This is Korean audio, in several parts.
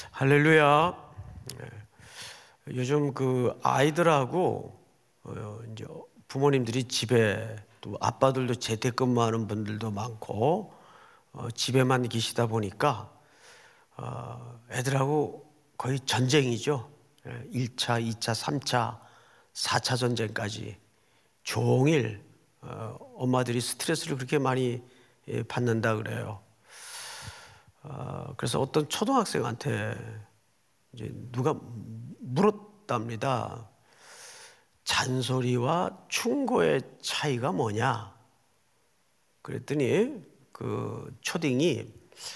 할렐루야. 요즘 그 아이들하고 이제 부모님들이 집에, 또 아빠들도 재택근무하는 분들도 많고 집에만 계시다 보니까 애들하고 거의 전쟁이죠. 1차, 2차, 3차, 4차 전쟁까지 종일 엄마들이 스트레스를 그렇게 많이 받는다 그래요. 그래서 어떤 초등학생한테 이제 누가 물었답니다. 잔소리와 충고의 차이가 뭐냐? 그랬더니 그 초딩이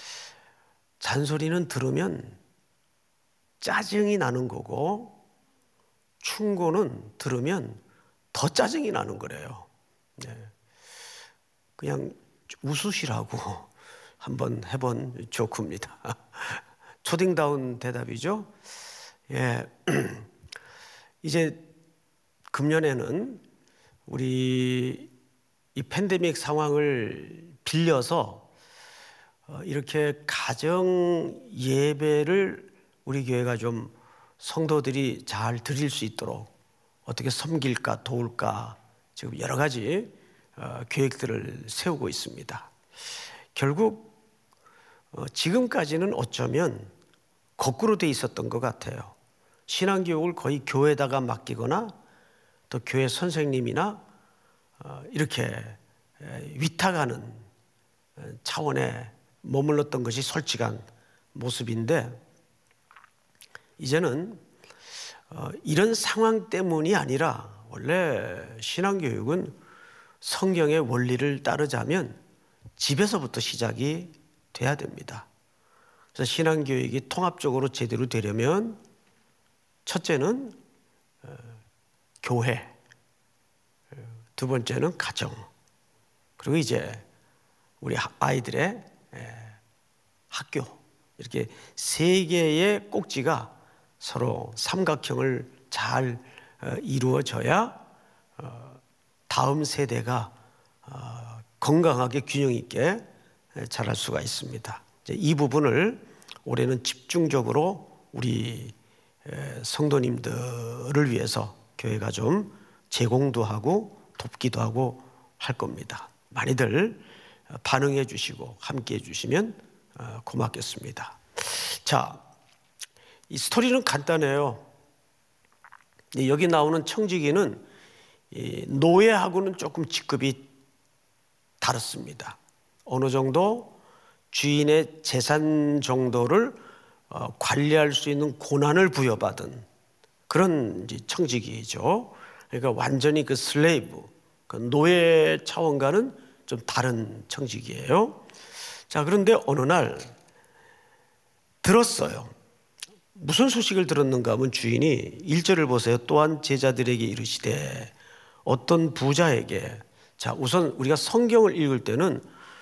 잔소리는 들으면 짜증이 나는 거고 충고는 들으면 더 짜증이 나는 거래요. 그냥 웃으시라고 한번 해본 조크입니다. 초딩다운 대답이죠. 예. 이제 금년에는 우리 이 팬데믹 상황을 빌려서 이렇게 가정 예배를 우리 교회가 좀 성도들이 잘 드릴 수 있도록 어떻게 섬길까 도울까 지금 여러 가지 계획들을 세우고 있습니다. 결국 지금까지는 어쩌면 거꾸로 돼 있었던 것 같아요. 신앙교육을 거의 교회에다가 맡기거나 또 교회 선생님이나 이렇게 위탁하는 차원에 머물렀던 것이 솔직한 모습인데, 이제는 이런 상황 때문이 아니라 원래 신앙교육은 성경의 원리를 따르자면 집에서부터 시작이 돼야 됩니다. 그래서 신앙교육이 통합적으로 제대로 되려면 첫째는 교회, 두 번째는 가정, 그리고 이제 우리 아이들의 학교, 이렇게 세 개의 꼭지가 서로 삼각형을 잘 이루어져야 다음 세대가 건강하게 균형 있게 자랄 수가 있습니다. 이 부분을 올해는 집중적으로 우리 성도님들을 위해서 교회가 좀 제공도 하고 돕기도 하고 할 겁니다. 많이들 반응해 주시고 함께 해 주시면 고맙겠습니다. 자, 이 스토리는 간단해요. 여기 나오는 청지기는 노예하고는 조금 직급이 다릅니다. 어느 정도 주인의 재산 정도를 관리할 수 있는 권한을 부여받은 그런 청지기죠. 그러니까 완전히 그 슬레이브, 그 노예 차원과는 좀 다른 청지기예요. 자, 그런데 어느 날 들었어요. 무슨 소식을 들었는가 하면 주인이 1절을 보세요. 또한 제자들에게 이르시되 어떤 부자에게, 자, 우선 우리가 성경을 읽을 때는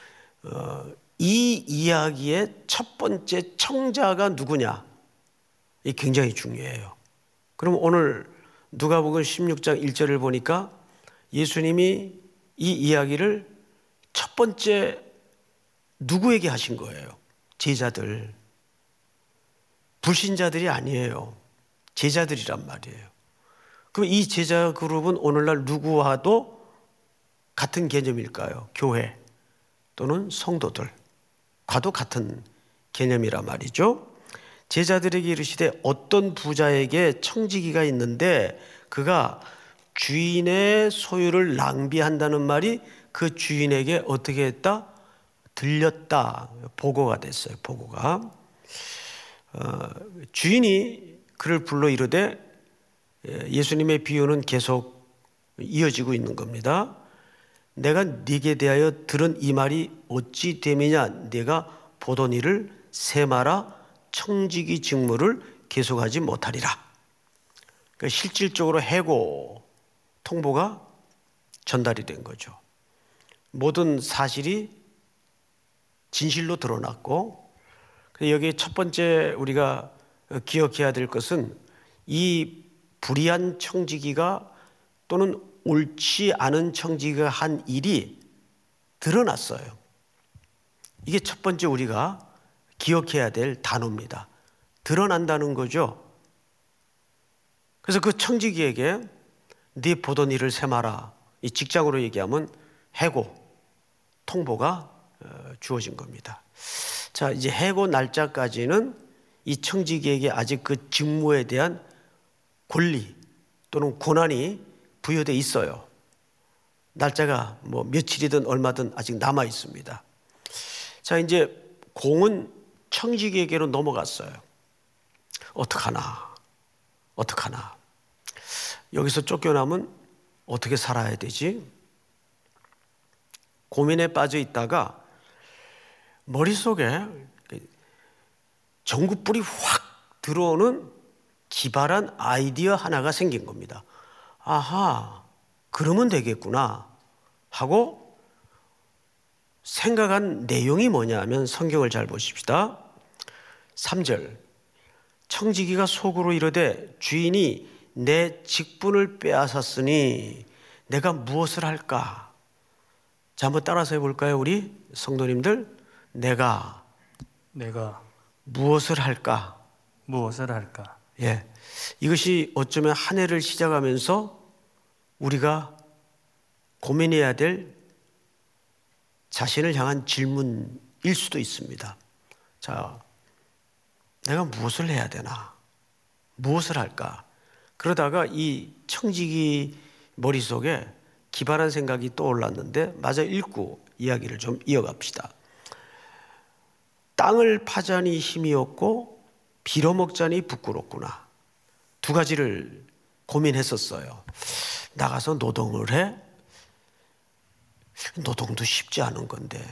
이 이야기의 첫 번째 청자가 누구냐, 이게 굉장히 중요해요. 그럼 오늘 누가복음 16장 1절을 보니까 예수님이 이 이야기를 첫 번째 누구에게 하신 거예요? 제자들. 불신자들이 아니에요. 제자들이란 말이에요. 그럼 이 제자 그룹은 오늘날 누구와도 같은 개념일까요? 교회 또는 성도들과도 같은 개념이란 말이죠. 제자들에게 이르시되 어떤 부자에게 청지기가 있는데 그가 주인의 소유를 낭비한다는 말이 그 주인에게 어떻게 했다? 들렸다. 보고가 됐어요. 보고가. 주인이 그를 불러 이르되, 예수님의 비유는 계속 이어지고 있는 겁니다. 내가 네게 대하여 들은 이 말이 어찌 됨이냐? 네가 보던 일을 세마라 청지기 직무를 계속하지 못하리라. 그러니까 실질적으로 해고 통보가 전달이 된 거죠. 모든 사실이 진실로 드러났고, 여기 첫 번째 우리가 기억해야 될 것은 이 불의한 청지기가 또는 옳지 않은 청지기가 한 일이 드러났어요. 이게 첫 번째 우리가 기억해야 될 단어입니다. 드러난다는 거죠. 그래서 그 청지기에게 네 보던 일을 세마라, 이 직장으로 얘기하면 해고, 통보가 주어진 겁니다. 자, 이제 해고 날짜까지는 이 청지기에게 아직 그 직무에 대한 권리 또는 권한이 부여돼 있어요. 날짜가 뭐 며칠이든 얼마든 아직 남아 있습니다. 자, 이제 공은 청지기에게로 넘어갔어요. 어떡하나. 여기서 쫓겨나면 어떻게 살아야 되지? 고민에 빠져 있다가 머릿속에 전구불이 확 들어오는 기발한 아이디어 하나가 생긴 겁니다. 아하, 그러면 되겠구나 하고 생각한 내용이 뭐냐 하면 성경을 잘 보십시다. 3절, 청지기가 속으로 이르되 주인이 내 직분을 빼앗았으니 내가 무엇을 할까? 자, 한번 따라서 해볼까요, 우리 성도님들? 내가 무엇을 할까? 예, 이것이 어쩌면 한 해를 시작하면서 우리가 고민해야 될 자신을 향한 질문일 수도 있습니다. 자, 내가 무엇을 해야 되나? 무엇을 할까? 그러다가 이 청지기 머릿속에 기발한 생각이 떠올랐는데 마저 읽고 이야기를 좀 이어갑시다. 땅을 파자니 힘이 없고 빌어먹자니 부끄럽구나. 두 가지를 고민했었어요. 나가서 노동을 해? 노동도 쉽지 않은 건데.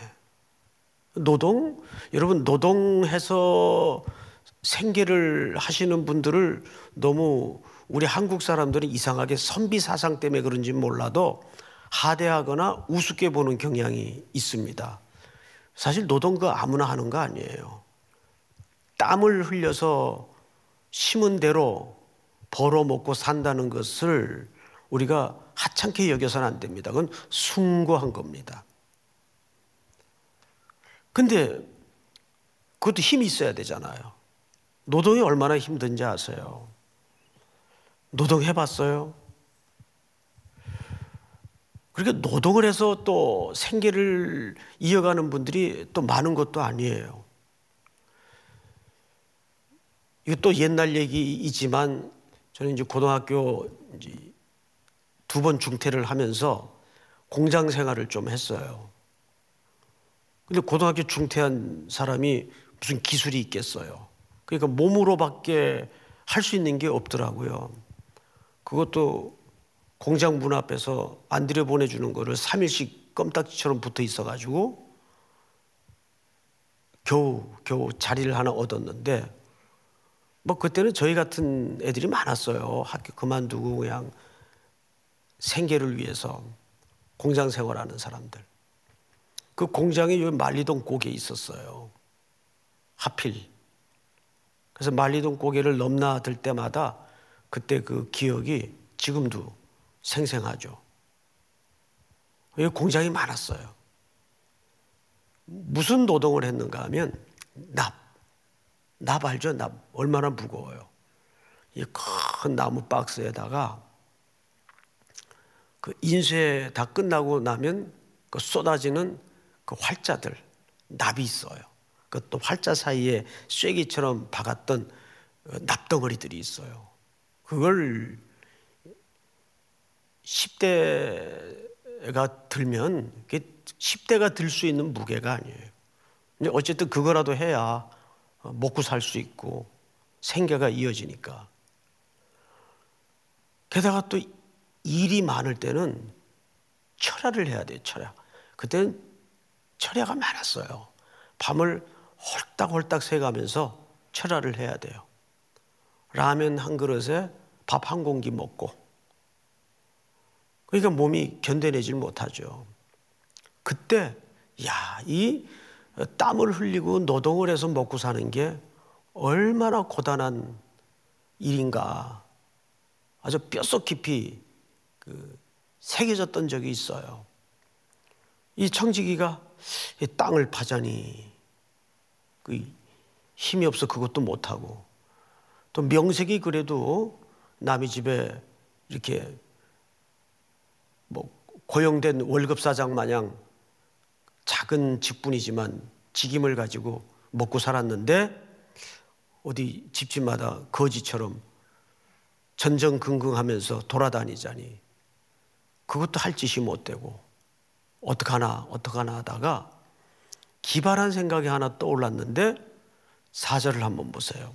여러분 노동해서 생계를 하시는 분들을 너무 우리 한국 사람들은 이상하게 선비 사상 때문에 그런지 몰라도 하대하거나 우습게 보는 경향이 있습니다. 사실 노동 그 아무나 하는 거 아니에요. 땀을 흘려서 심은 대로 벌어먹고 산다는 것을 우리가 하찮게 여겨서는 안 됩니다. 그건 숭고한 겁니다. 근데 그것도 힘이 있어야 되잖아요. 노동이 얼마나 힘든지 아세요? 노동해봤어요? 그렇게 노동을 해서 또 생계를 이어가는 분들이 또 많은 것도 아니에요. 이것도 옛날 얘기이지만 저는 이제 고등학교 이제 2번 중퇴를 하면서 공장 생활을 좀 했어요. 근데 고등학교 중퇴한 사람이 무슨 기술이 있겠어요. 그러니까 몸으로밖에 할 수 있는 게 없더라고요. 그것도 공장 문 앞에서 안 들여보내주는 거를 3일씩 껌딱지처럼 붙어 있어가지고 겨우 자리를 하나 얻었는데 뭐 그때는 저희 같은 애들이 많았어요. 학교 그만두고 그냥 생계를 위해서 공장 생활하는 사람들. 그 공장이 여기 만리동 고개에 있었어요. 하필. 그래서 만리동 고개를 넘나들 때마다 그때 그 기억이 지금도 생생하죠. 여기 공장이 많았어요. 무슨 노동을 했는가 하면 납 알죠? 납 얼마나 무거워요. 이 큰 나무 박스에다가 그 인쇄 다 끝나고 나면 그 쏟아지는 그 활자들 납이 있어요. 그것도 활자 사이에 쐐기처럼 박았던 납덩어리들이 있어요. 그걸 10대가 들면 10대가 들 수 있는 무게가 아니에요. 근데 어쨌든 그거라도 해야 먹고 살 수 있고 생계가 이어지니까. 게다가 또 일이 많을 때는 철야를 해야 돼요. 철야. 그때는 철야가 많았어요. 밤을 홀딱홀딱 새가면서 철야를 해야 돼요. 라면 한 그릇에 밥 한 공기 먹고. 그러니까 몸이 견뎌내질 못하죠. 그때 이 땀을 흘리고 노동을 해서 먹고 사는 게 얼마나 고단한 일인가 아주 뼛속 깊이 새겨졌던 적이 있어요. 이 청지기가 땅을 파자니 힘이 없어 그것도 못하고 또 명색이 그래도 남의 집에 이렇게 뭐 고용된 월급사장 마냥 작은 직분이지만 직임을 가지고 먹고 살았는데 어디 집집마다 거지처럼 전전긍긍하면서 돌아다니자니 그것도 할 짓이 못 되고 어떡하나 하다가 기발한 생각이 하나 떠올랐는데 4절을 한번 보세요.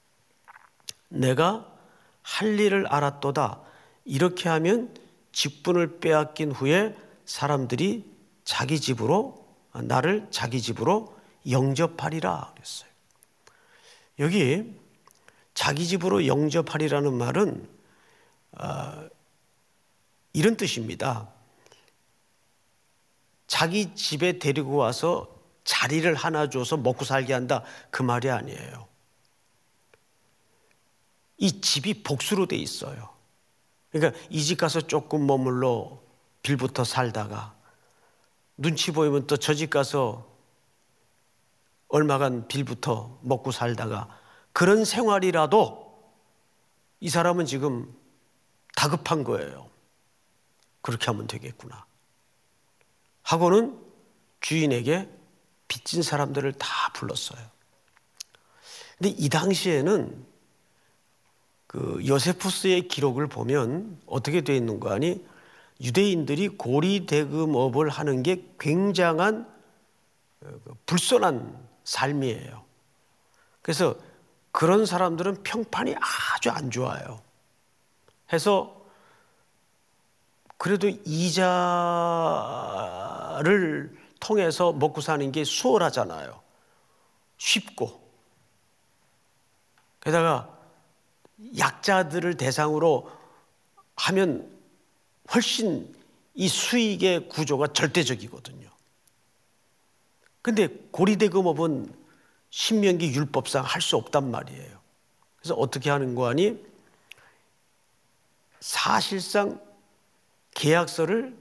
내가 할 일을 알았도다. 이렇게 하면 직분을 빼앗긴 후에 사람들이 나를 자기 집으로 영접하리라 그랬어요. 여기 자기 집으로 영접하리라는 말은 이런 뜻입니다. 자기 집에 데리고 와서 자리를 하나 줘서 먹고 살게 한다, 그 말이 아니에요. 이 집이 복수로 돼 있어요. 그러니까 이 집 가서 조금 머물러 빌부터 살다가 눈치 보이면 또 저 집 가서 얼마간 빌부터 먹고 살다가 그런 생활이라도 이 사람은 지금 다급한 거예요. 그렇게 하면 되겠구나 하고는 주인에게 빚진 사람들을 다 불렀어요. 근데 이 당시에는 그 요세푸스의 기록을 보면 어떻게 되어 있는 거 아니? 유대인들이 고리대금업을 하는 게 굉장한 불손한 삶이에요. 그래서 그런 사람들은 평판이 아주 안 좋아요. 해서 그래도 이자를 통해서 먹고 사는 게 수월하잖아요. 쉽고. 게다가 약자들을 대상으로 하면 훨씬 이 수익의 구조가 절대적이거든요. 근데 고리대금업은 신명기 율법상 할 수 없단 말이에요. 그래서 어떻게 하는 거 아니? 사실상 계약서를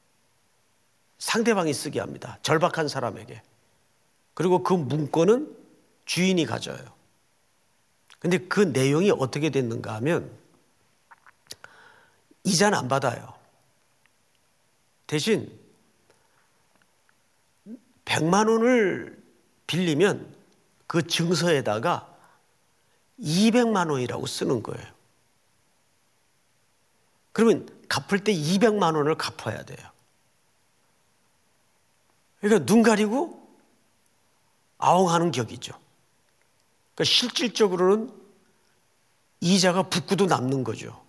상대방이 쓰게 합니다. 절박한 사람에게. 그리고 그 문건은 주인이 가져요. 근데 그 내용이 어떻게 됐는가 하면 이자는 안 받아요. 대신 100만 원을 빌리면 그 증서에다가 200만 원이라고 쓰는 거예요. 그러면 갚을 때 200만 원을 갚아야 돼요. 그러니까 눈 가리고 아웅하는 격이죠. 그러니까 실질적으로는 이자가 붙고도 남는 거죠.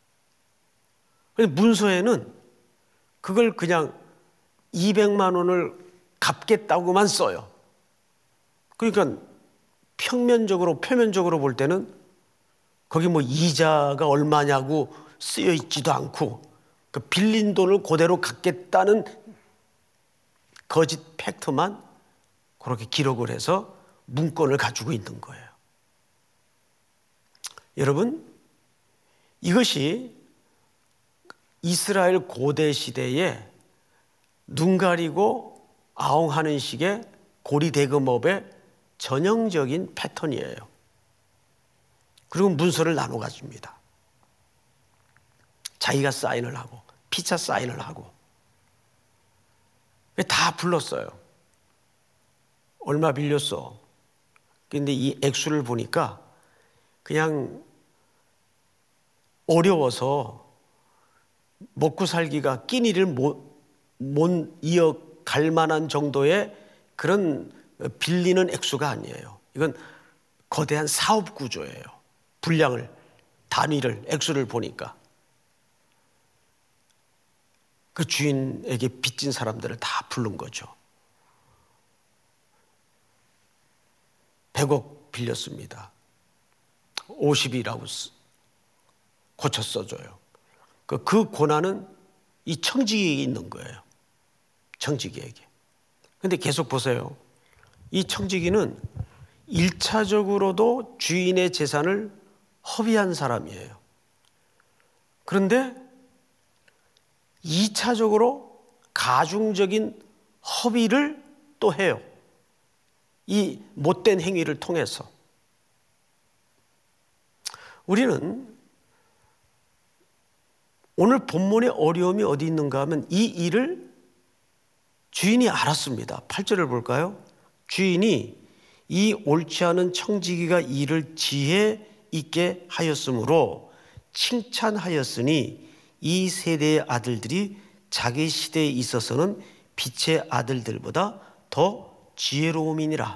문서에는 그걸 그냥 200만 원을 갚겠다고만 써요. 그러니까 표면적으로 볼 때는 거기 뭐 이자가 얼마냐고 쓰여 있지도 않고 그 빌린 돈을 그대로 갚겠다는 거짓 팩트만 그렇게 기록을 해서 문건을 가지고 있는 거예요. 여러분, 이것이 이스라엘 고대 시대에 눈 가리고 아웅하는 식의 고리대금업의 전형적인 패턴이에요. 그리고 문서를 나눠 가집니다. 자기가 사인을 하고 피차 사인을 하고 다 불렀어요. 얼마 빌렸어? 근데 이 액수를 보니까 그냥 어려워서 먹고 살기가 끼니를 못 이어갈 만한 정도의 그런 빌리는 액수가 아니에요. 이건 거대한 사업 구조예요. 분량을, 단위를, 액수를 보니까. 그 주인에게 빚진 사람들을 다 부른 거죠. 100억 빌렸습니다. 50이라고 고쳐 써줘요. 그 고난은 이 청지기에게 있는 거예요. 청지기에게. 근데 계속 보세요. 이 청지기는 1차적으로도 주인의 재산을 허비한 사람이에요. 그런데 2차적으로 가중적인 허비를 또 해요. 이 못된 행위를 통해서. 우리는 오늘 본문의 어려움이 어디 있는가 하면 이 일을 주인이 알았습니다. 8절을 볼까요? 주인이 이 옳지 않은 청지기가 이를 지혜 있게 하였으므로 칭찬하였으니 이 세대의 아들들이 자기 시대에 있어서는 빛의 아들들보다 더 지혜로움이니라.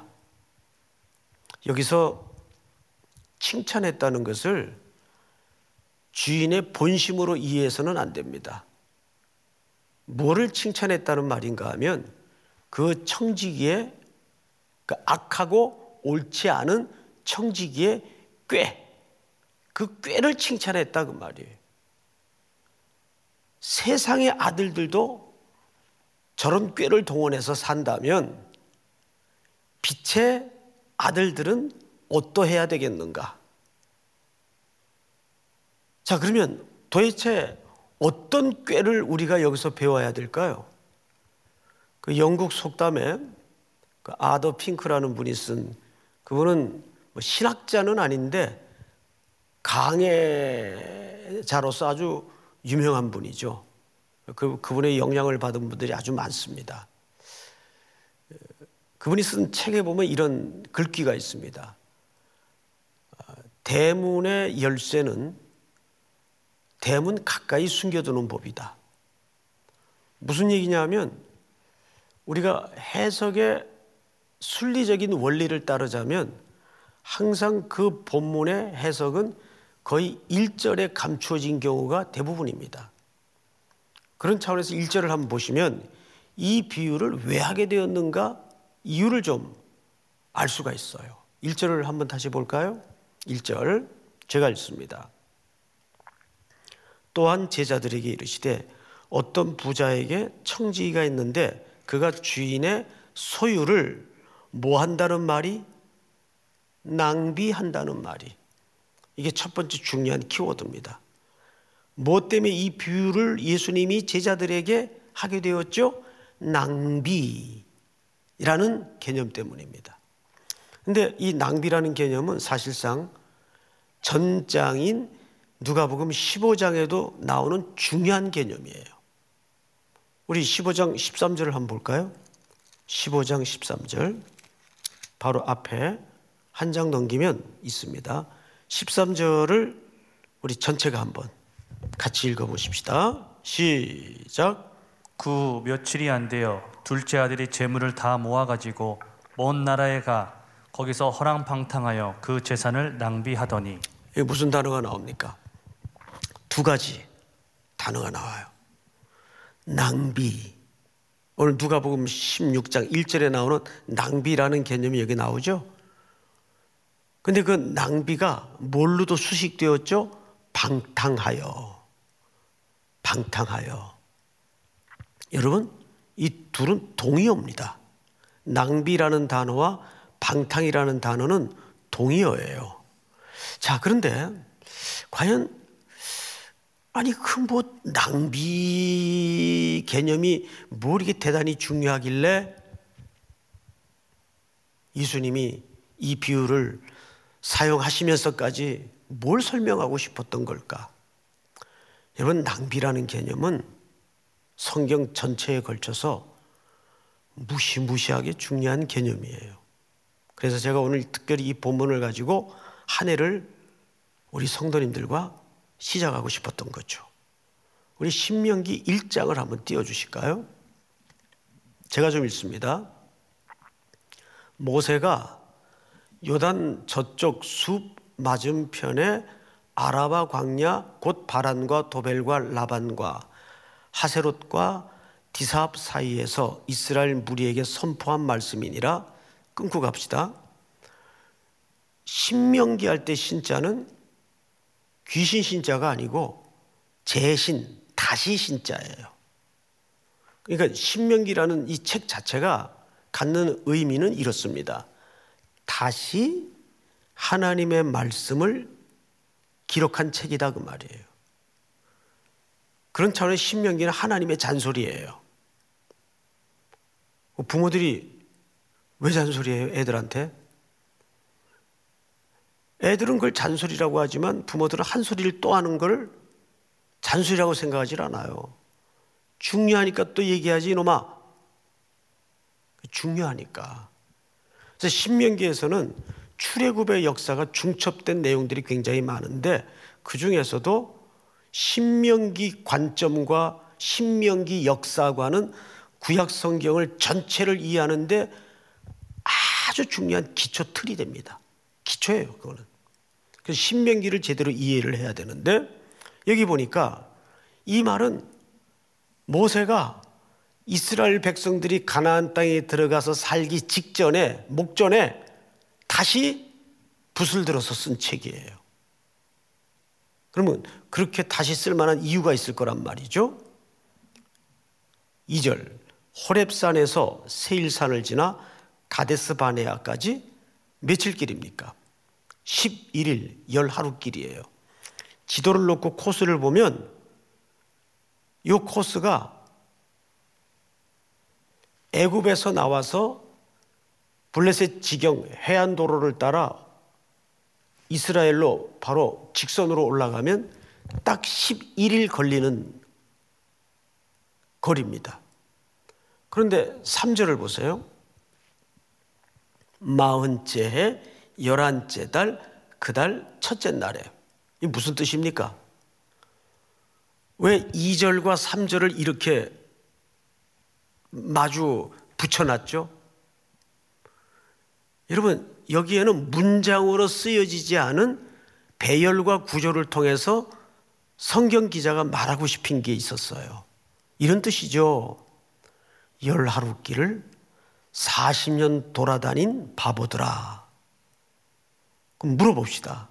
여기서 칭찬했다는 것을 주인의 본심으로 이해해서는 안 됩니다. 뭐를 칭찬했다는 말인가 하면 그 청지기의 그 악하고 옳지 않은 청지기의 그 꾀를 칭찬했다 그 말이에요. 세상의 아들들도 저런 꾀를 동원해서 산다면 빛의 아들들은 어떠해야 되겠는가? 자, 그러면 도대체 어떤 꾀를 우리가 여기서 배워야 될까요? 그 영국 속담에 그 아더 핑크라는 분이 쓴, 그분은 뭐 신학자는 아닌데 강해자로서 아주 유명한 분이죠. 그분의 영향을 받은 분들이 아주 많습니다. 그분이 쓴 책에 보면 이런 글귀가 있습니다. 대문의 열쇠는 대문 가까이 숨겨두는 법이다. 무슨 얘기냐면 우리가 해석의 순리적인 원리를 따르자면 항상 그 본문의 해석은 거의 1절에 감추어진 경우가 대부분입니다. 그런 차원에서 1절을 한번 보시면 이 비유를 왜 하게 되었는가 이유를 좀 알 수가 있어요. 1절을 한번 다시 볼까요? 1절 제가 읽습니다. 또한 제자들에게 이르시되 어떤 부자에게 청지기가 있는데 그가 주인의 소유를 뭐 한다는 말이? 낭비한다는 말이. 이게 첫 번째 중요한 키워드입니다. 뭐 때문에 이 비유를 예수님이 제자들에게 하게 되었죠? 낭비라는 개념 때문입니다. 근데 이 낭비라는 개념은 사실상 전장인 누가복음 15장에도 나오는 중요한 개념이에요. 우리 15장 13절을 한번 볼까요? 15장 13절 바로 앞에 한 장 넘기면 있습니다. 13절을 우리 전체가 한번 같이 읽어보십시다. 시작. 그 며칠이 안 되어 둘째 아들이 재물을 다 모아가지고 먼 나라에 가 거기서 허랑방탕하여 그 재산을 낭비하더니. 이게 무슨 단어가 나옵니까? 두 가지 단어가 나와요. 낭비. 오늘 누가복음 16장 1절에 나오는 낭비라는 개념이 여기 나오죠. 근데 그 낭비가 뭘로도 수식되었죠? 방탕하여. 여러분, 이 둘은 동의어입니다. 낭비라는 단어와 방탕이라는 단어는 동의어예요. 자, 그런데 과연 그 낭비 개념이 뭘 이렇게 대단히 중요하길래 예수님이 이 비유를 사용하시면서까지 뭘 설명하고 싶었던 걸까? 여러분, 낭비라는 개념은 성경 전체에 걸쳐서 무시무시하게 중요한 개념이에요. 그래서 제가 오늘 특별히 이 본문을 가지고 한 해를 우리 성도님들과 시작하고 싶었던 거죠. 우리 신명기 1장을 한번 띄워주실까요? 제가 좀 읽습니다. 모세가 요단 저쪽 숲 맞은편에 아라바 광야 곧 바란과 도벨과 라반과 하세롯과 디사합 사이에서 이스라엘 무리에게 선포한 말씀이니라. 끊고 갑시다. 신명기 할 때 신자는 귀신 신자가 아니고 재신, 다시 신자예요. 그러니까 신명기라는 이 책 자체가 갖는 의미는 이렇습니다. 다시 하나님의 말씀을 기록한 책이다 그 말이에요. 그런 차원의 신명기는 하나님의 잔소리예요. 부모들이 왜 잔소리해요? 애들한테 애들은 그걸 잔소리라고 하지만 부모들은 한 소리를 또 하는 걸 잔소리라고 생각하지 않아요. 중요하니까 또 얘기하지 이놈아. 중요하니까. 그래서 신명기에서는 출애굽의 역사가 중첩된 내용들이 굉장히 많은데 그 중에서도 신명기 관점과 신명기 역사과는 구약 성경을 전체를 이해하는데 아주 중요한 기초 틀이 됩니다. 기초예요, 그거는. 그래서 신명기를 제대로 이해를 해야 되는데 여기 보니까 이 말은 모세가 이스라엘 백성들이 가나안 땅에 들어가서 살기 직전에 목전에 다시 붓을 들어서 쓴 책이에요. 그러면 그렇게 다시 쓸 만한 이유가 있을 거란 말이죠. 2절 호렙산에서 세일산을 지나 가데스 바네아까지 며칠 길입니까? 11일 10하루 길이에요. 지도를 놓고 코스를 보면 이 코스가 애굽에서 나와서 블레셋 지경 해안도로를 따라 이스라엘로 바로 직선으로 올라가면 딱 11일 걸리는 거리입니다. 그런데 3절을 보세요. 40째 해 11째 달 그 달 첫째 날에. 이게 무슨 뜻입니까? 왜 2절과 3절을 이렇게 마주 붙여놨죠? 여러분, 여기에는 문장으로 쓰여지지 않은 배열과 구조를 통해서 성경 기자가 말하고 싶은 게 있었어요. 이런 뜻이죠. 10하루길을 40년 돌아다닌 바보들아. 그럼 물어봅시다.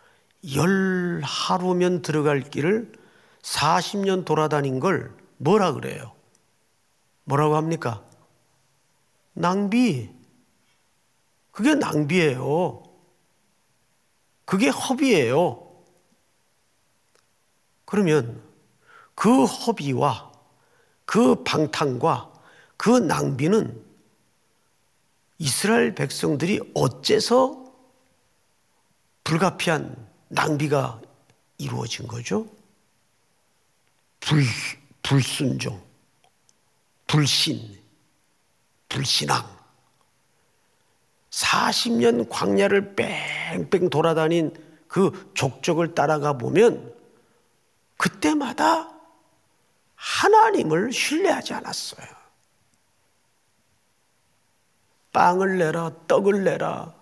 10하루면 들어갈 길을 40년 돌아다닌 걸 뭐라 그래요? 뭐라고 합니까? 낭비. 그게 낭비예요. 그게 허비예요. 그러면 그 허비와 그 방탕과 그 낭비는 이스라엘 백성들이 어째서 불가피한 낭비가 이루어진 거죠? 불순종, 불신, 불신앙. 40년 광야를 뺑뺑 돌아다닌 그 족적을 따라가 보면 그때마다 하나님을 신뢰하지 않았어요. 빵을 내라, 떡을 내라.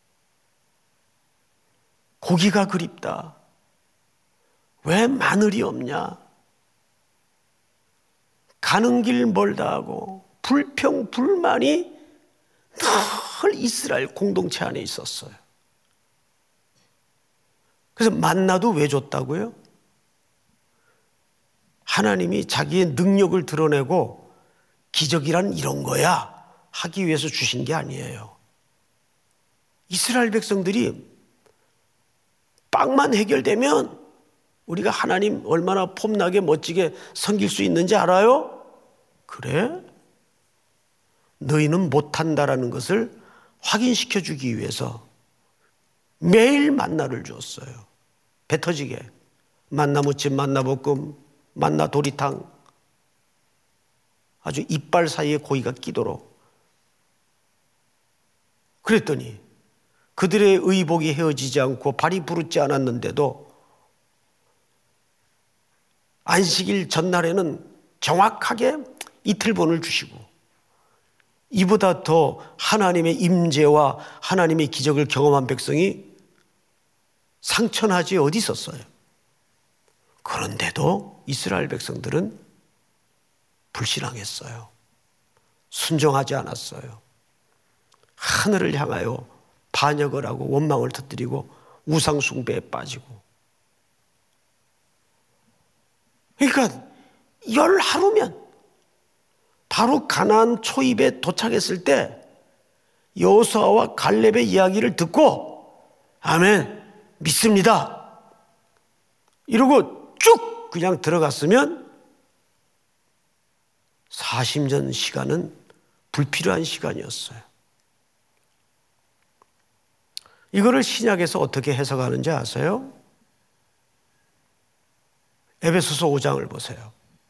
고기가 그립다. 왜 마늘이 없냐? 가는 길 멀다 하고 불평, 불만이 늘 이스라엘 공동체 안에 있었어요. 그래서 만나도 왜 줬다고요? 하나님이 자기의 능력을 드러내고 기적이란 이런 거야 하기 위해서 주신 게 아니에요. 이스라엘 백성들이 빵만 해결되면 우리가 하나님 얼마나 폼나게 멋지게 섬길 수 있는지 알아요? 그래? 너희는 못한다라는 것을 확인시켜 주기 위해서 매일 만나를 주었어요. 배 터지게. 만나무침, 만나볶음, 만나도리탕. 아주 이빨 사이에 고기가 끼도록. 그랬더니 그들의 의복이 헤어지지 않고 발이 부르지 않았는데도 안식일 전날에는 정확하게 이틀분을 주시고 이보다 더 하나님의 임재와 하나님의 기적을 경험한 백성이 상천하지 어디 있었어요? 그런데도 이스라엘 백성들은 불신앙했어요. 순종하지 않았어요. 하늘을 향하여 반역을 하고 원망을 터뜨리고 우상 숭배에 빠지고. 그러니까 10하루면 바로 가나안 초입에 도착했을 때 여호수아와 갈렙의 이야기를 듣고 아멘, 믿습니다 이러고 쭉 그냥 들어갔으면 40년 시간은 불필요한 시간이었어요. 이거를 신약에서 어떻게 해석하는지 아세요? 에베소서 5장을 보세요.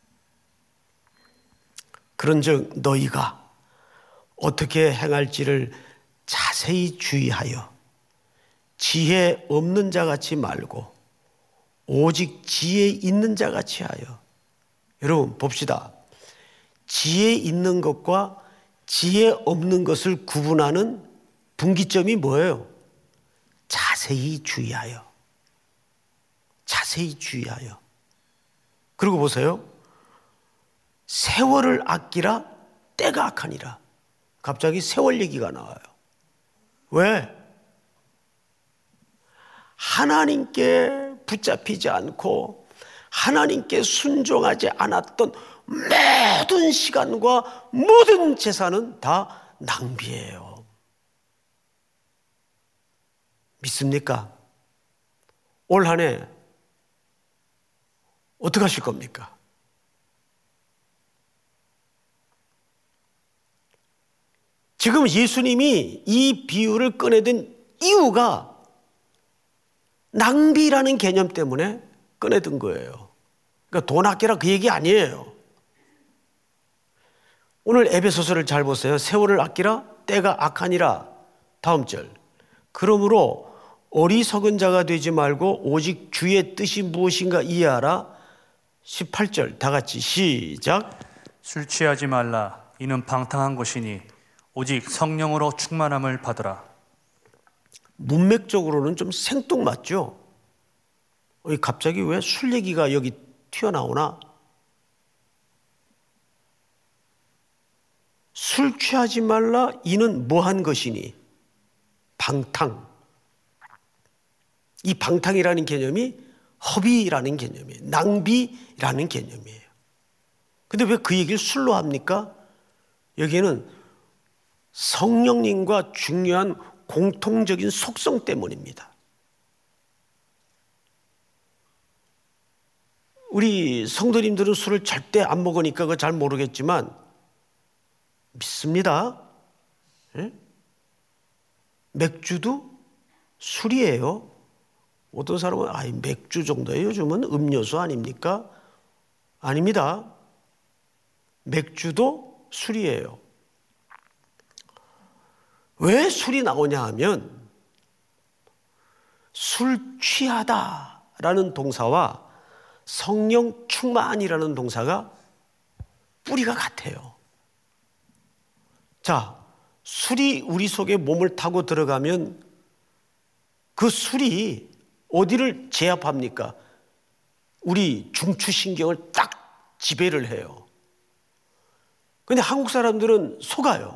그런즉 너희가 어떻게 행할지를 자세히 주의하여 지혜 없는 자같이 말고 오직 지혜 있는 자같이 하여. 여러분 봅시다. 지혜 있는 것과 지혜 없는 것을 구분하는 분기점이 뭐예요? 자세히 주의하여. 자세히 주의하여. 그리고 보세요. 세월을 아끼라 때가 악하니라. 갑자기 세월 얘기가 나와요. 왜? 하나님께 붙잡히지 않고 하나님께 순종하지 않았던 모든 시간과 모든 재산은 다 낭비예요. 믿습니까? 올 한 해 어떻게 하실 겁니까? 지금 예수님이 이 비유를 꺼내든 이유가 낭비라는 개념 때문에 꺼내든 거예요. 그러니까 돈 아끼라 그 얘기 아니에요. 오늘 에베소서를 잘 보세요. 세월을 아끼라 때가 악하니라. 다음 절. 그러므로 어리석은 자가 되지 말고 오직 주의 뜻이 무엇인가 이해하라. 18절 다 같이 시작. 술 취하지 말라. 이는 방탕한 것이니 오직 성령으로 충만함을 받으라. 문맥적으로는 좀 생뚱맞죠? 갑자기 왜 술 얘기가 여기 튀어나오나? 술 취하지 말라. 이는 뭐한 것이니? 방탕. 이 방탕이라는 개념이 허비라는 개념이에요. 낭비라는 개념이에요. 근데 왜 그 얘기를 술로 합니까? 여기에는 성령님과 중요한 공통적인 속성 때문입니다. 우리 성도님들은 술을 절대 안 먹으니까 그거 잘 모르겠지만 믿습니다. 예? 맥주도 술이에요. 어떤 사람은 맥주 정도예요. 요즘은 음료수 아닙니까? 아닙니다. 맥주도 술이에요. 왜 술이 나오냐 하면 술 취하다라는 동사와 성령 충만이라는 동사가 뿌리가 같아요. 자, 술이 우리 속에 몸을 타고 들어가면 그 술이 어디를 제압합니까? 우리 중추신경을 딱 지배를 해요. 근데 한국 사람들은 속아요.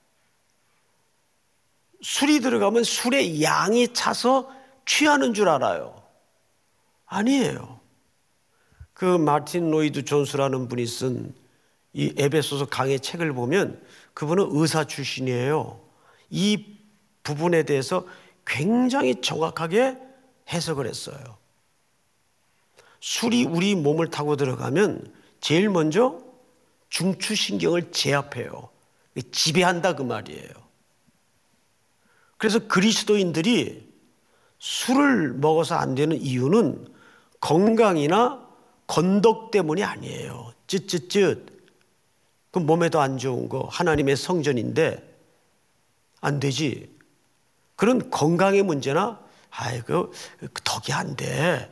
술이 들어가면 술의 양이 차서 취하는 줄 알아요. 아니에요. 그 마틴 로이드 존스라는 분이 쓴 이 에베소서 강의 책을 보면 그분은 의사 출신이에요. 이 부분에 대해서 굉장히 정확하게 해석을 했어요. 술이 우리 몸을 타고 들어가면 제일 먼저 중추신경을 제압해요. 지배한다 그 말이에요. 그래서 그리스도인들이 술을 먹어서 안 되는 이유는 건강이나 건덕 때문이 아니에요. 그 몸에도 안 좋은 거 하나님의 성전인데 안 되지. 그런 건강의 문제나 그 덕이 안 돼.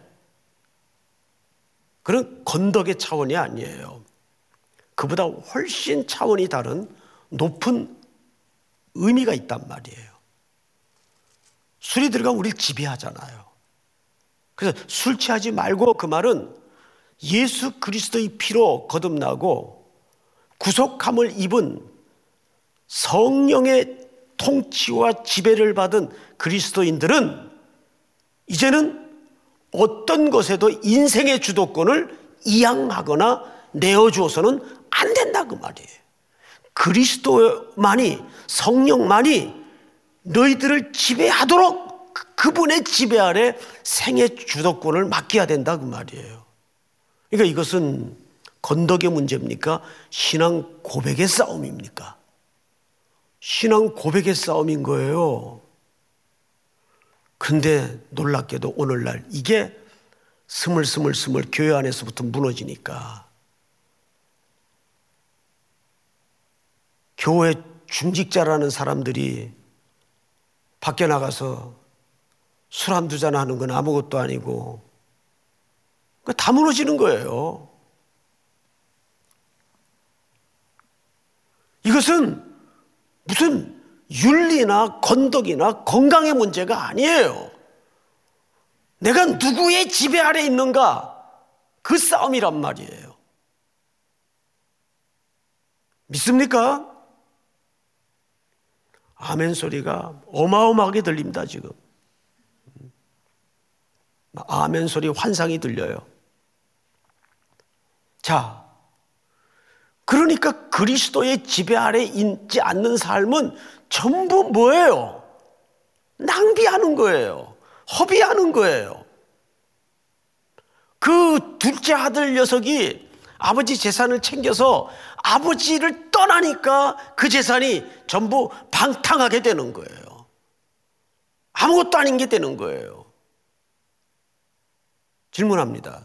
그런 건덕의 차원이 아니에요. 그보다 훨씬 차원이 다른 높은 의미가 있단 말이에요. 술이 들어가면 우리를 지배하잖아요. 그래서 술 취하지 말고 그 말은 예수 그리스도의 피로 거듭나고 구속함을 입은 성령의 통치와 지배를 받은 그리스도인들은 이제는 어떤 것에도 인생의 주도권을 이양하거나 내어주어서는 안 된다 그 말이에요. 그리스도만이, 성령만이 너희들을 지배하도록 그분의 지배 아래 생의 주도권을 맡겨야 된다 그 말이에요. 그러니까 이것은 건덕의 문제입니까? 신앙 고백의 싸움입니까? 신앙 고백의 싸움인 거예요. 근데 놀랍게도 오늘날 이게 스물스물 교회 안에서부터 무너지니까 교회 중직자라는 사람들이 밖에 나가서 술 한두 잔 하는 건 아무것도 아니고 다 무너지는 거예요. 이것은 무슨 윤리나 건덕이나 건강의 문제가 아니에요. 내가 누구의 지배 아래 있는가? 그 싸움이란 말이에요. 믿습니까? 아멘 소리가 어마어마하게 들립니다, 지금. 아멘 소리 환상이 들려요. 자, 그러니까 그리스도의 지배 아래 있지 않는 삶은 전부 뭐예요? 낭비하는 거예요. 허비하는 거예요. 그 둘째 아들 녀석이 아버지 재산을 챙겨서 아버지를 떠나니까 그 재산이 전부 방탕하게 되는 거예요. 아무것도 아닌 게 되는 거예요. 질문합니다.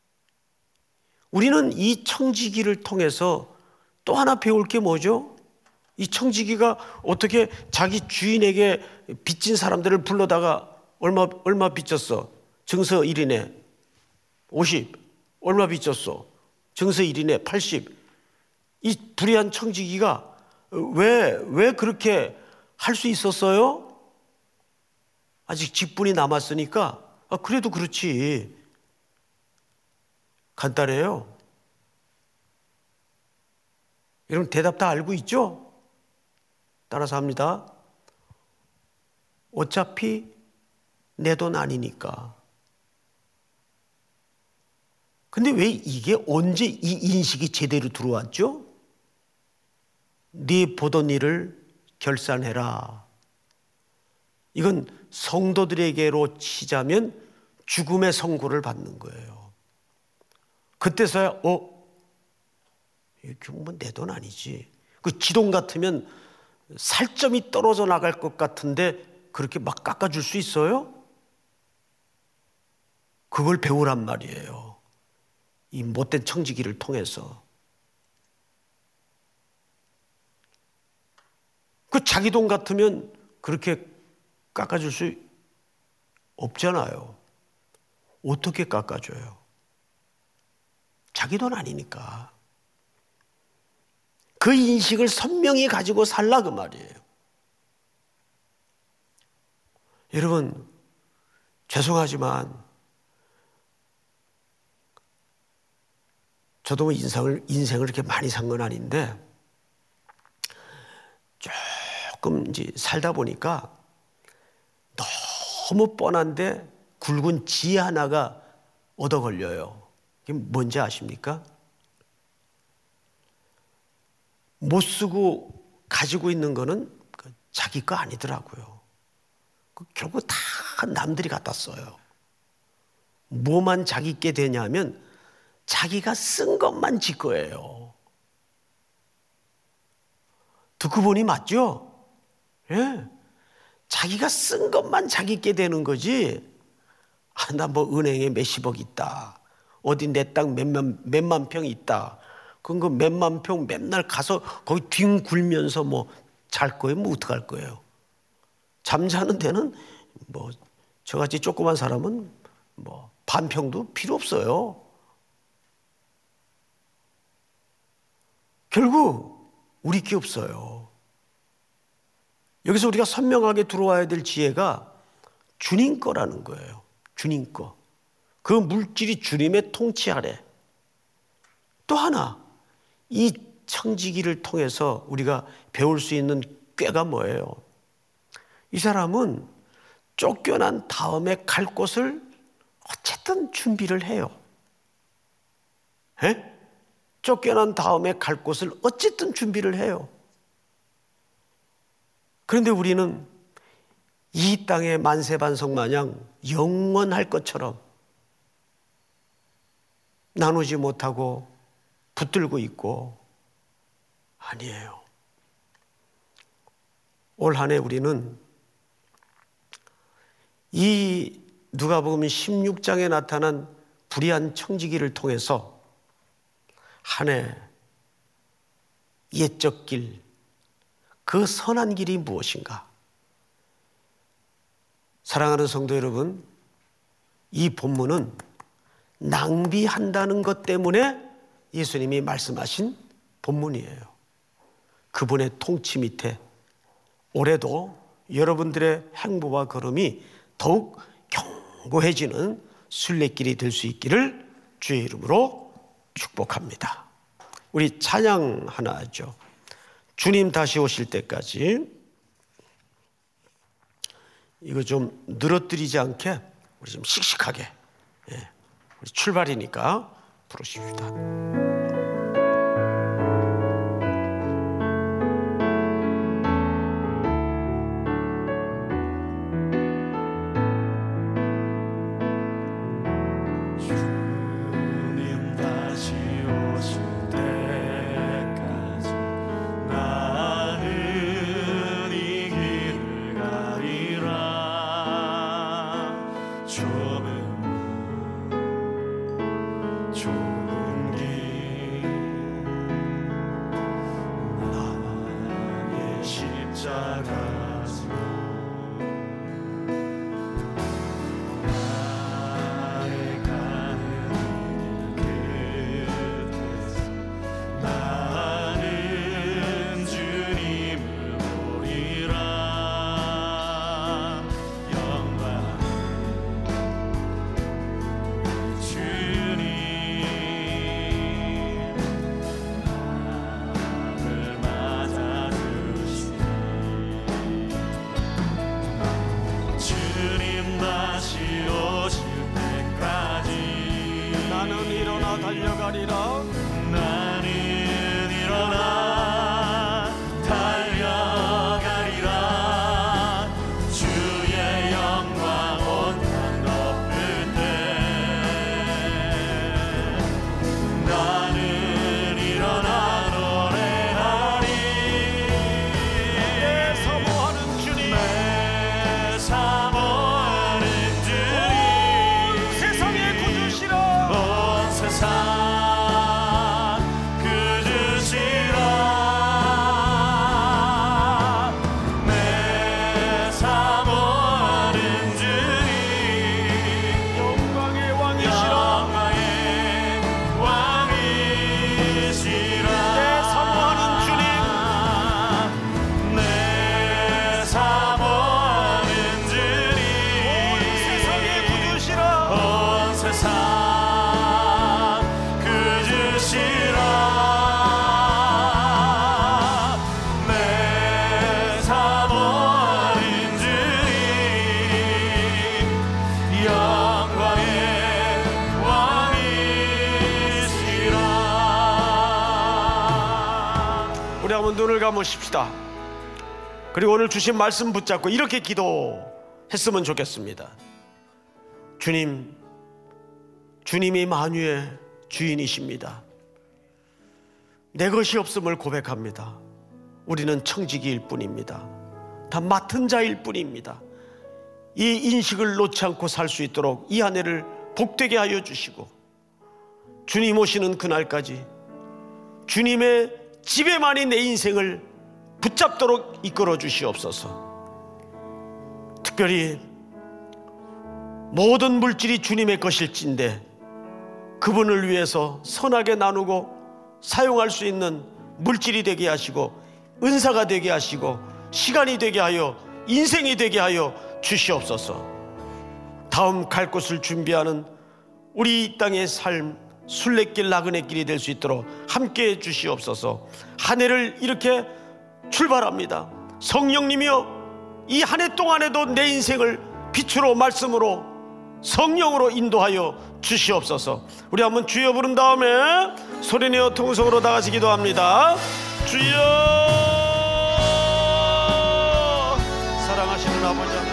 우리는 이 청지기를 통해서 또 하나 배울 게 뭐죠? 이 청지기가 어떻게 자기 주인에게 빚진 사람들을 불러다가 얼마 빚졌어? 증서 1인에 50. 얼마 빚졌어? 증서 1인에 80. 이 불의한 청지기가 왜 그렇게 할 수 있었어요? 아직 직분이 남았으니까 그래도 그렇지. 간단해요. 여러분 대답 다 알고 있죠? 따라서 합니다. 어차피 내 돈 아니니까. 근데 왜 이게 언제 이 인식이 제대로 들어왔죠? 네 보던 일을 결산해라. 이건 성도들에게로 치자면 죽음의 선고를 받는 거예요. 그때서야 이게 뭐 내 돈 아니지. 그 지돈 같으면 살점이 떨어져 나갈 것 같은데 그렇게 막 깎아줄 수 있어요? 그걸 배우란 말이에요. 이 못된 청지기를 통해서. 그 자기 돈 같으면 그렇게 깎아줄 수 없잖아요. 어떻게 깎아줘요? 자기 돈 아니니까. 그 인식을 선명히 가지고 살라 그 말이에요. 여러분 죄송하지만 저도 뭐 인생을 이렇게 많이 산 건 아닌데 조금 이제 살다 보니까 너무 뻔한데 굵은 지 하나가 얻어 걸려요. 이게 뭔지 아십니까? 못 쓰고 가지고 있는 거는 자기 거 아니더라고요. 결국 다 남들이 갖다 써요. 뭐만 자기 게 되냐면 자기가 쓴 것만 지 거예요. 듣고 보니 맞죠? 예. 자기가 쓴 것만 자기 게 되는 거지. 나 뭐 은행에 몇십억 있다. 어디 내 땅 몇만 평 있다. 그 몇만 평 맨날 가서 거기 뒹굴면서 뭐 잘 거예요? 뭐 어떡할 거예요? 잠자는 데는 뭐 저같이 조그만 사람은 뭐 반평도 필요 없어요. 결국 우리 게 없어요. 여기서 우리가 선명하게 들어와야 될 지혜가 주님 거라는 거예요. 주님 거. 그 물질이 주님의 통치 아래. 또 하나, 이 청지기를 통해서 우리가 배울 수 있는 꾀가 뭐예요? 이 사람은 쫓겨난 다음에 갈 곳을 어쨌든 준비를 해요. 에? 쫓겨난 다음에 갈 곳을 어쨌든 준비를 해요. 그런데 우리는 이 땅의 만세반석 마냥 영원할 것처럼 나누지 못하고 붙들고 있고 아니에요. 올 한 해 우리는 이 누가복음 16장에 나타난 불의한 청지기를 통해서 한 해 옛적 길, 그 선한 길이 무엇인가? 사랑하는 성도 여러분, 이 본문은 낭비한다는 것 때문에 예수님이 말씀하신 본문이에요. 그분의 통치 밑에 올해도 여러분들의 행보와 걸음이 더욱 견고해지는 순례길이 될 수 있기를 주의 이름으로 축복합니다. 우리 찬양 하나 하죠. 주님 다시 오실 때까지. 이거 좀 늘어뜨리지 않게 우리 좀 씩씩하게, 우리 출발이니까 부르십시다. 달려가리라. 나는 일어나 달려가리라. 주의 영광 온 땅 덮을 때 나는 일어나 노래하리. 내 사모하는 주님, 내 사모하는 주님, 온 세상에 구주시라. 온 세상 눈을 감으십시다. 그리고 오늘 주신 말씀 붙잡고 이렇게 기도했으면 좋겠습니다. 주님, 주님이 만유의 주인이십니다. 내 것이 없음을 고백합니다. 우리는 청지기일 뿐입니다. 다 맡은 자일 뿐입니다. 이 인식을 놓지 않고 살 수 있도록 이 한 해를 복되게 하여 주시고, 주님 오시는 그날까지 주님의 집에만이 내 인생을 붙잡도록 이끌어 주시옵소서. 특별히 모든 물질이 주님의 것일진데 그분을 위해서 선하게 나누고 사용할 수 있는 물질이 되게 하시고 은사가 되게 하시고 시간이 되게 하여 인생이 되게 하여 주시옵소서. 다음 갈 곳을 준비하는 우리 이 땅의 삶, 순례길 나그네 길이 될 수 있도록 함께해 주시옵소서. 한 해를 이렇게 출발합니다. 성령님이여, 이 한 해 동안에도 내 인생을 빛으로 말씀으로 성령으로 인도하여 주시옵소서. 우리 한번 주여 부른 다음에 소리내어 통성으로 나가시 기도합니다. 주여. 사랑하시는 아버지 하나님,